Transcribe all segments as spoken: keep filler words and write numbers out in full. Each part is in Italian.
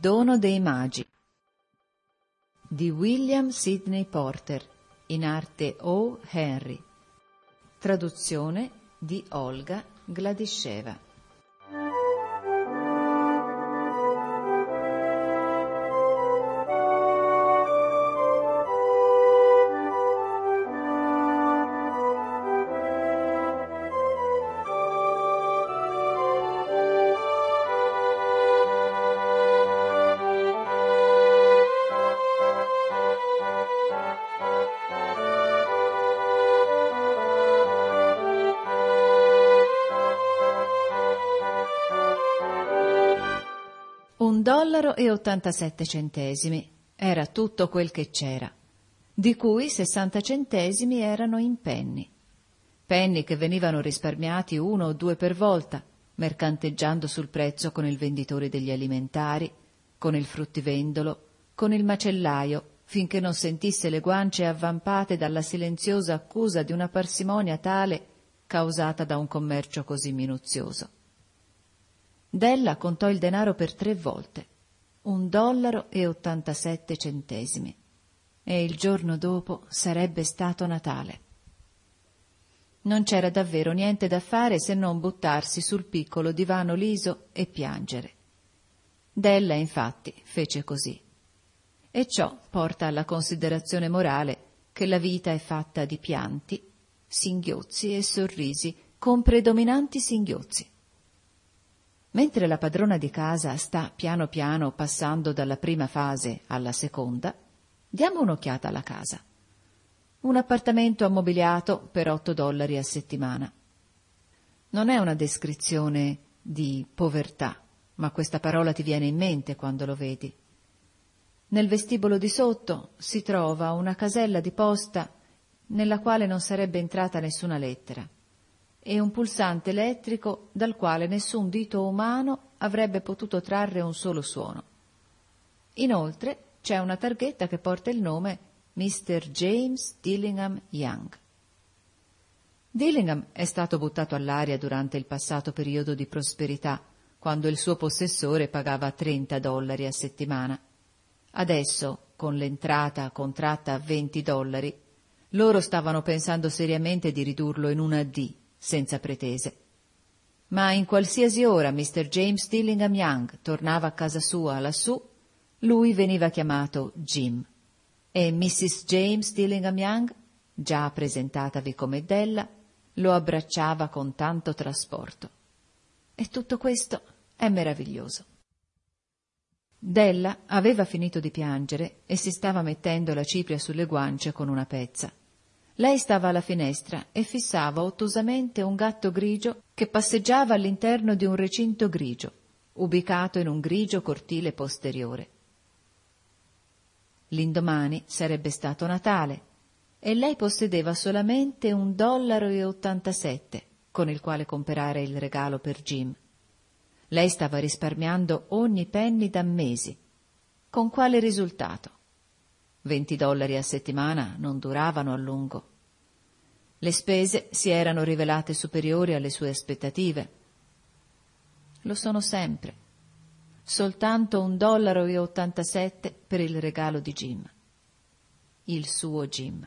dono dei magi di William Sidney Porter, in arte O. Henry, traduzione di Olga Gladisheva. Un dollaro e ottantasette centesimi era tutto quel che c'era, di cui sessanta centesimi erano in penny. Penny che venivano risparmiati uno o due per volta, mercanteggiando sul prezzo con il venditore degli alimentari, con il fruttivendolo, con il macellaio, finché non sentisse le guance avvampate dalla silenziosa accusa di una parsimonia tale causata da un commercio così minuzioso. Della contò il denaro per tre volte, un dollaro e ottantasette centesimi, e il giorno dopo sarebbe stato Natale. Non c'era davvero niente da fare se non buttarsi sul piccolo divano liso e piangere. Della, infatti, fece così. E ciò porta alla considerazione morale che la vita è fatta di pianti, singhiozzi e sorrisi, con predominanti singhiozzi. Mentre la padrona di casa sta piano piano passando dalla prima fase alla seconda, diamo un'occhiata alla casa. Un appartamento ammobiliato per otto dollari a settimana. Non è una descrizione di povertà, ma questa parola ti viene in mente quando lo vedi. Nel vestibolo di sotto si trova una casella di posta nella quale non sarebbe entrata nessuna lettera, e un pulsante elettrico dal quale nessun dito umano avrebbe potuto trarre un solo suono. Inoltre c'è una targhetta che porta il nome mister James Dillingham Young. Dillingham è stato buttato all'aria durante il passato periodo di prosperità, quando il suo possessore pagava trenta dollari a settimana. Adesso, con l'entrata contratta a venti dollari, loro stavano pensando seriamente di ridurlo in una D, senza pretese. Ma in qualsiasi ora mister James Dillingham Young tornava a casa sua lassù, lui veniva chiamato Jim, e missus James Dillingham Young, già presentatavi come Della, lo abbracciava con tanto trasporto. E tutto questo è meraviglioso. Della aveva finito di piangere e si stava mettendo la cipria sulle guance con una pezza. Lei stava alla finestra e fissava ottusamente un gatto grigio che passeggiava all'interno di un recinto grigio, ubicato in un grigio cortile posteriore. L'indomani sarebbe stato Natale e lei possedeva solamente un dollaro e ottantasette con il quale comprare il regalo per Jim. Lei stava risparmiando ogni penny da mesi. Con quale risultato? Venti dollari a settimana non duravano a lungo. Le spese si erano rivelate superiori alle sue aspettative. Lo sono sempre. Soltanto un dollaro e ottantasette per il regalo di Jim. Il suo Jim.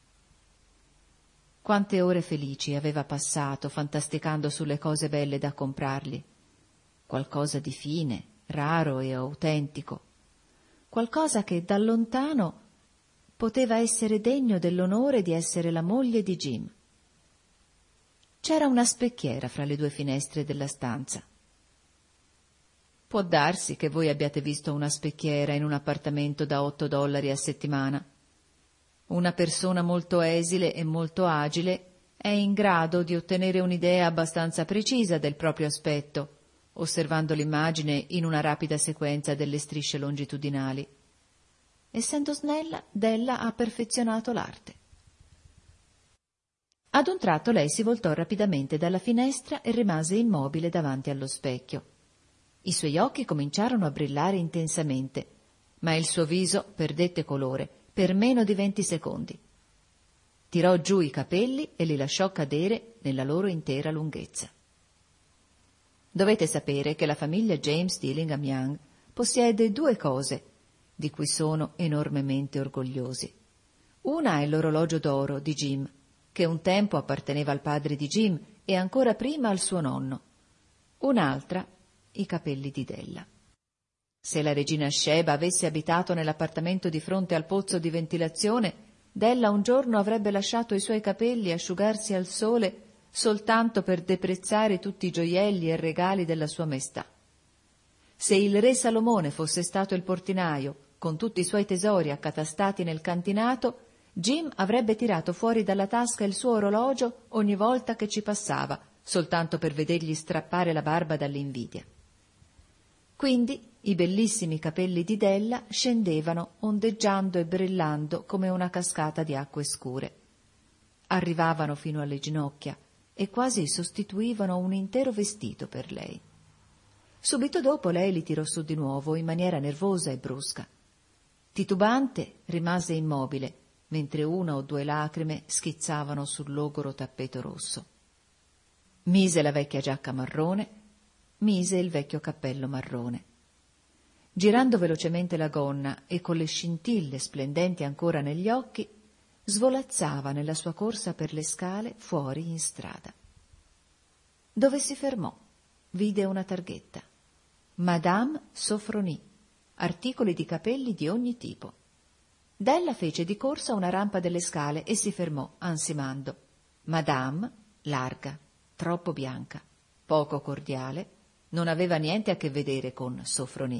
Quante ore felici aveva passato fantasticando sulle cose belle da comprargli. Qualcosa di fine, raro e autentico. Qualcosa che da lontano poteva essere degno dell'onore di essere la moglie di Jim. C'era una specchiera fra le due finestre della stanza. Può darsi che voi abbiate visto una specchiera in un appartamento da otto dollari a settimana. Una persona molto esile e molto agile è in grado di ottenere un'idea abbastanza precisa del proprio aspetto, osservando l'immagine in una rapida sequenza delle strisce longitudinali. Essendo snella, Della ha perfezionato l'arte. Ad un tratto lei si voltò rapidamente dalla finestra e rimase immobile davanti allo specchio. I suoi occhi cominciarono a brillare intensamente, ma il suo viso perdette colore per meno di venti secondi. Tirò giù i capelli e li lasciò cadere nella loro intera lunghezza. Dovete sapere che la famiglia James Dillingham Young possiede due cose di cui sono enormemente orgogliosi. Una è l'orologio d'oro di Jim, che un tempo apparteneva al padre di Jim e ancora prima al suo nonno. Un'altra, i capelli di Della. Se la regina Sheba avesse abitato nell'appartamento di fronte al pozzo di ventilazione, Della un giorno avrebbe lasciato i suoi capelli asciugarsi al sole soltanto per deprezzare tutti i gioielli e regali della sua maestà. Se il re Salomone fosse stato il portinaio, con tutti i suoi tesori accatastati nel cantinato, Jim avrebbe tirato fuori dalla tasca il suo orologio ogni volta che ci passava, soltanto per vedergli strappare la barba dall'invidia. Quindi i bellissimi capelli di Della scendevano ondeggiando e brillando come una cascata di acque scure. Arrivavano fino alle ginocchia e quasi sostituivano un intero vestito per lei. Subito dopo lei li tirò su di nuovo in maniera nervosa e brusca. Titubante rimase immobile, mentre una o due lacrime schizzavano sul logoro tappeto rosso. Mise la vecchia giacca marrone, mise il vecchio cappello marrone. Girando velocemente la gonna e con le scintille splendenti ancora negli occhi, svolazzava nella sua corsa per le scale fuori in strada. Dove si fermò, vide una targhetta. Madame Sofronie, articoli di capelli di ogni tipo. Della fece di corsa una rampa delle scale e si fermò, ansimando. Madame, larga, troppo bianca, poco cordiale, non aveva niente a che vedere con Sofronie.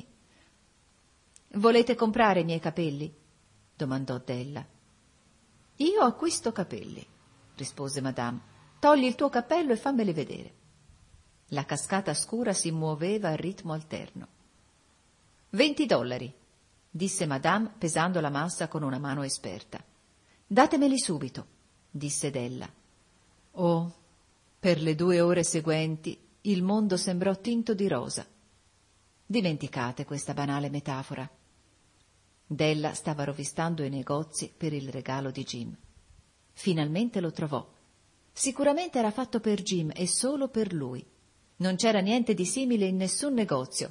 «Volete comprare i miei capelli?» domandò Della. «Io acquisto capelli», rispose Madame. «Togli il tuo cappello e fammeli vedere». La cascata scura si muoveva a ritmo alterno. «Venti dollari», disse Madame pesando la massa con una mano esperta. «Datemeli subito», disse Della. Oh, per le due ore seguenti il mondo sembrò tinto di rosa. Dimenticate questa banale metafora. Della stava rovistando i negozi per il regalo di Jim. Finalmente lo trovò. Sicuramente era fatto per Jim e solo per lui. Non c'era niente di simile in nessun negozio.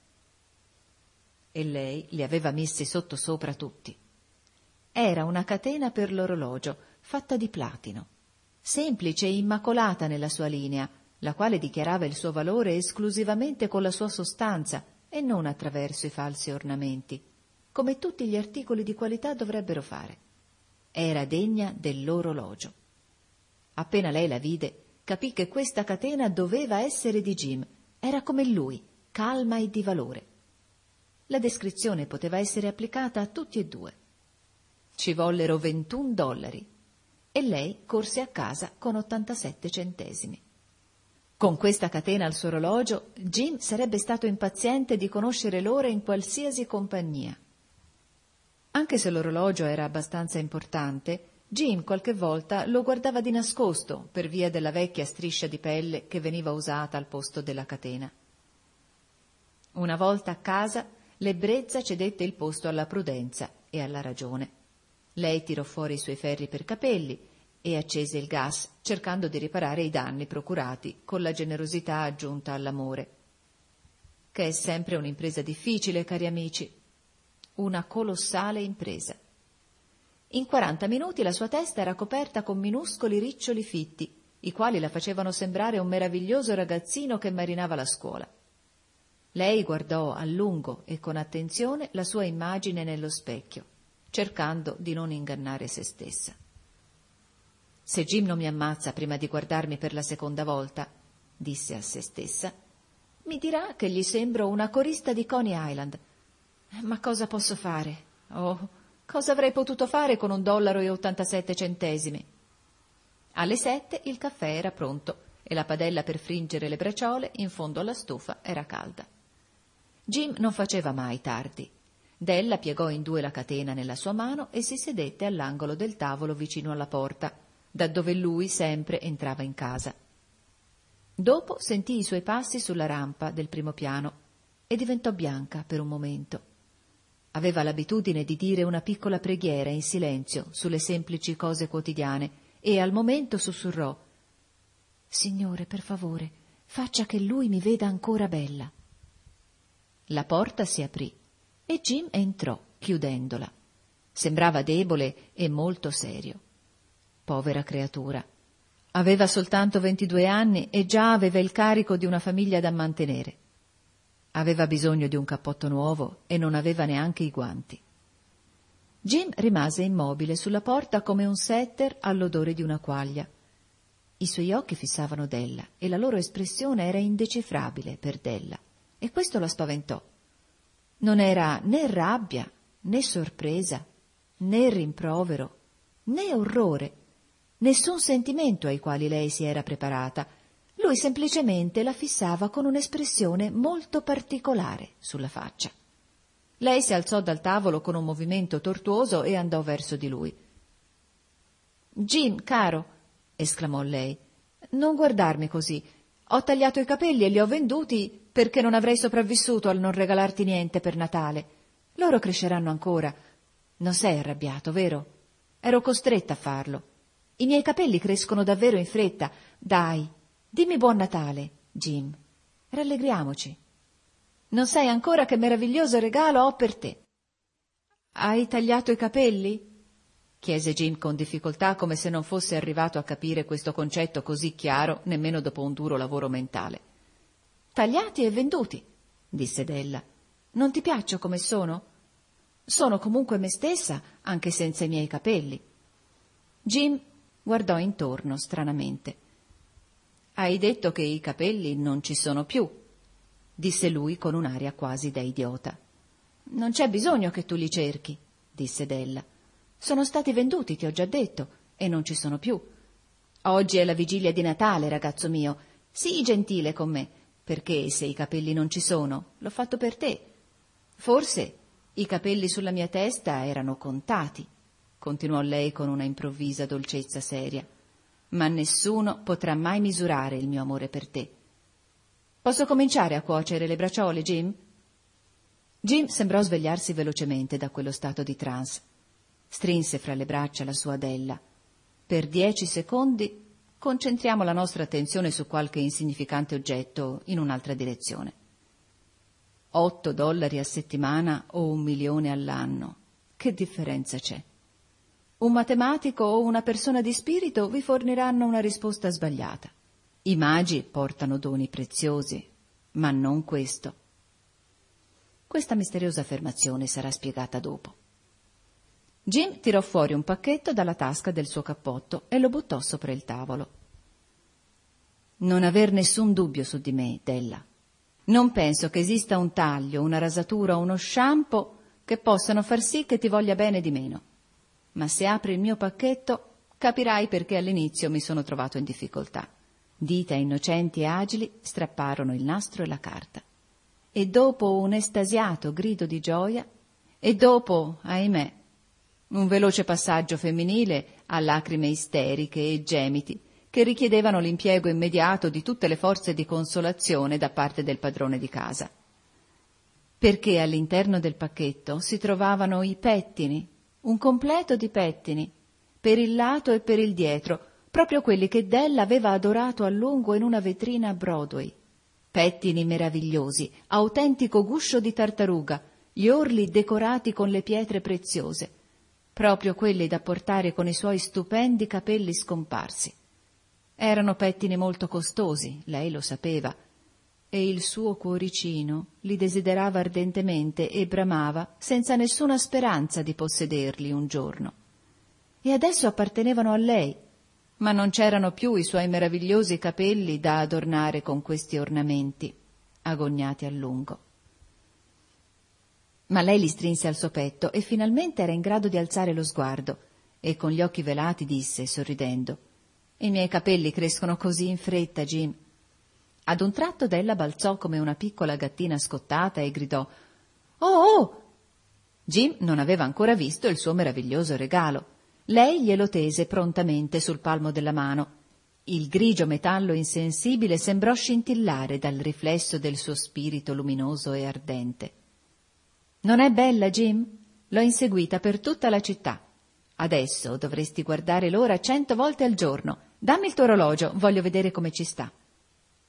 E lei li aveva messi sottosopra tutti. Era una catena per l'orologio, fatta di platino, semplice e immacolata nella sua linea, la quale dichiarava il suo valore esclusivamente con la sua sostanza e non attraverso i falsi ornamenti, come tutti gli articoli di qualità dovrebbero fare. Era degna dell'orologio. Appena lei la vide, capì che questa catena doveva essere di Jim. Era come lui, calma e di valore. La descrizione poteva essere applicata a tutti e due. Ci vollero ventuno dollari e lei corse a casa con ottantasette centesimi. Con questa catena al suo orologio, Jim sarebbe stato impaziente di conoscere l'ora in qualsiasi compagnia. Anche se l'orologio era abbastanza importante, Jim qualche volta lo guardava di nascosto per via della vecchia striscia di pelle che veniva usata al posto della catena. Una volta a casa, l'ebbrezza cedette il posto alla prudenza e alla ragione. Lei tirò fuori i suoi ferri per capelli e accese il gas, cercando di riparare i danni procurati con la generosità aggiunta all'amore. Che è sempre un'impresa difficile, cari amici. Una colossale impresa. In quaranta minuti la sua testa era coperta con minuscoli riccioli fitti, i quali la facevano sembrare un meraviglioso ragazzino che marinava la scuola. Lei guardò a lungo e con attenzione la sua immagine nello specchio, cercando di non ingannare se stessa. «Se Jim non mi ammazza prima di guardarmi per la seconda volta», disse a se stessa, «mi dirà che gli sembro una corista di Coney Island. Ma cosa posso fare? Oh, cosa avrei potuto fare con un dollaro e ottantasette centesimi?» Alle sette il caffè era pronto e la padella per friggere le braciole in fondo alla stufa era calda. Jim non faceva mai tardi. Della piegò in due la catena nella sua mano e si sedette all'angolo del tavolo vicino alla porta, da dove lui sempre entrava in casa. Dopo sentì i suoi passi sulla rampa del primo piano e diventò bianca per un momento. Aveva l'abitudine di dire una piccola preghiera in silenzio sulle semplici cose quotidiane e al momento sussurrò: «Signore, per favore, faccia che lui mi veda ancora bella». La porta si aprì e Jim entrò, chiudendola. Sembrava debole e molto serio. Povera creatura. Aveva soltanto ventidue anni e già aveva il carico di una famiglia da mantenere. Aveva bisogno di un cappotto nuovo e non aveva neanche i guanti. Jim rimase immobile sulla porta come un setter all'odore di una quaglia. I suoi occhi fissavano Della e la loro espressione era indecifrabile per Della, e questo la spaventò. Non era né rabbia, né sorpresa, né rimprovero, né orrore, nessun sentimento ai quali lei si era preparata. Lui semplicemente la fissava con un'espressione molto particolare sulla faccia. Lei si alzò dal tavolo con un movimento tortuoso e andò verso di lui. «Jim, caro», esclamò lei, «non guardarmi così. Ho tagliato i capelli e li ho venduti perché non avrei sopravvissuto al non regalarti niente per Natale. Loro cresceranno ancora. Non sei arrabbiato, vero? Ero costretta a farlo. I miei capelli crescono davvero in fretta. Dai, dimmi buon Natale, Jim. Rallegriamoci. Non sai ancora che meraviglioso regalo ho per te». «Hai tagliato i capelli?» chiese Jim con difficoltà, come se non fosse arrivato a capire questo concetto così chiaro nemmeno dopo un duro lavoro mentale. «Tagliati e venduti», disse Della. «Non ti piaccio come sono? Sono comunque me stessa, anche senza i miei capelli». Jim guardò intorno stranamente. «Hai detto che i capelli non ci sono più», disse lui con un'aria quasi da idiota. «Non c'è bisogno che tu li cerchi», disse Della. «Sono stati venduti, ti ho già detto, e non ci sono più. Oggi è la vigilia di Natale, ragazzo mio. Sii gentile con me, perché se i capelli non ci sono, l'ho fatto per te. Forse i capelli sulla mia testa erano contati», continuò lei con una improvvisa dolcezza seria, «ma nessuno potrà mai misurare il mio amore per te. Posso cominciare a cuocere le braciole, Jim?» Jim sembrò svegliarsi velocemente da quello stato di trance. Strinse fra le braccia la sua Della. Per dieci secondi concentriamo la nostra attenzione su qualche insignificante oggetto in un'altra direzione. Otto dollari a settimana o un milione all'anno. Che differenza c'è? Un matematico o una persona di spirito vi forniranno una risposta sbagliata. I magi portano doni preziosi, ma non questo. Questa misteriosa affermazione sarà spiegata dopo. Jim tirò fuori un pacchetto dalla tasca del suo cappotto e lo buttò sopra il tavolo. «Non aver nessun dubbio su di me, Della. Non penso che esista un taglio, una rasatura o uno shampoo che possano far sì che ti voglia bene di meno. Ma se apri il mio pacchetto, capirai perché all'inizio mi sono trovato in difficoltà». Dita innocenti e agili strapparono il nastro e la carta. E dopo un estasiato grido di gioia, e dopo, ahimè, un veloce passaggio femminile a lacrime isteriche e gemiti che richiedevano l'impiego immediato di tutte le forze di consolazione da parte del padrone di casa. Perché all'interno del pacchetto si trovavano i pettini, un completo di pettini, per il lato e per il dietro, proprio quelli che Della aveva adorato a lungo in una vetrina a Broadway. Pettini meravigliosi, autentico guscio di tartaruga, gli orli decorati con le pietre preziose, proprio quelli da portare con i suoi stupendi capelli scomparsi. Erano pettini molto costosi, lei lo sapeva, e il suo cuoricino li desiderava ardentemente e bramava senza nessuna speranza di possederli un giorno. E adesso appartenevano a lei, ma non c'erano più i suoi meravigliosi capelli da adornare con questi ornamenti, agognati a lungo. Ma lei li strinse al suo petto e finalmente era in grado di alzare lo sguardo e con gli occhi velati disse, sorridendo: «I miei capelli crescono così in fretta, Jim». Ad un tratto Della balzò come una piccola gattina scottata e gridò: «Oh, oh!». Jim non aveva ancora visto il suo meraviglioso regalo. Lei glielo tese prontamente sul palmo della mano. Il grigio metallo insensibile sembrò scintillare dal riflesso del suo spirito luminoso e ardente. «Non è bella, Jim? L'ho inseguita per tutta la città. Adesso dovresti guardare l'ora cento volte al giorno. Dammi il tuo orologio, voglio vedere come ci sta».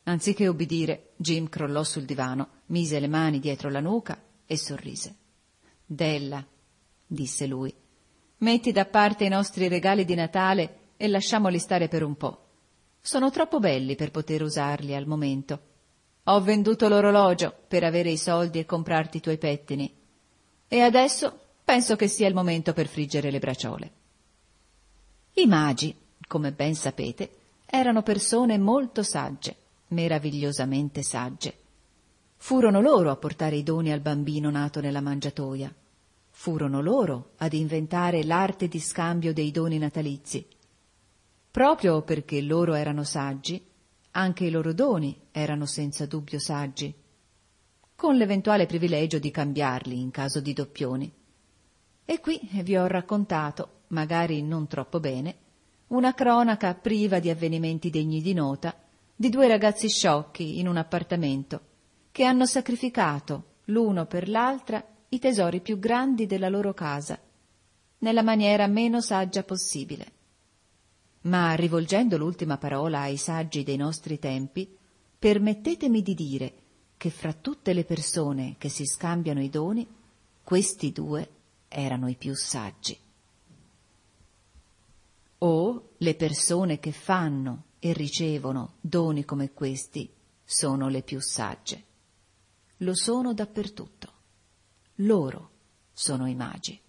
Anziché obbedire, Jim crollò sul divano, mise le mani dietro la nuca e sorrise. «Della», disse lui, «metti da parte i nostri regali di Natale e lasciamoli stare per un po'. Sono troppo belli per poter usarli al momento. Ho venduto l'orologio per avere i soldi e comprarti i tuoi pettini. E adesso penso che sia il momento per friggere le braciole». I magi, come ben sapete, erano persone molto sagge, meravigliosamente sagge. Furono loro a portare i doni al bambino nato nella mangiatoia. Furono loro ad inventare l'arte di scambio dei doni natalizi. Proprio perché loro erano saggi, anche i loro doni erano senza dubbio saggi, con l'eventuale privilegio di cambiarli in caso di doppioni. E qui vi ho raccontato, magari non troppo bene, una cronaca priva di avvenimenti degni di nota di due ragazzi sciocchi in un appartamento che hanno sacrificato l'uno per l'altra i tesori più grandi della loro casa, nella maniera meno saggia possibile. Ma rivolgendo l'ultima parola ai saggi dei nostri tempi, permettetemi di dire che fra tutte le persone che si scambiano i doni, questi due erano i più saggi. O le persone che fanno e ricevono doni come questi sono le più sagge. Lo sono dappertutto. Loro sono i magi.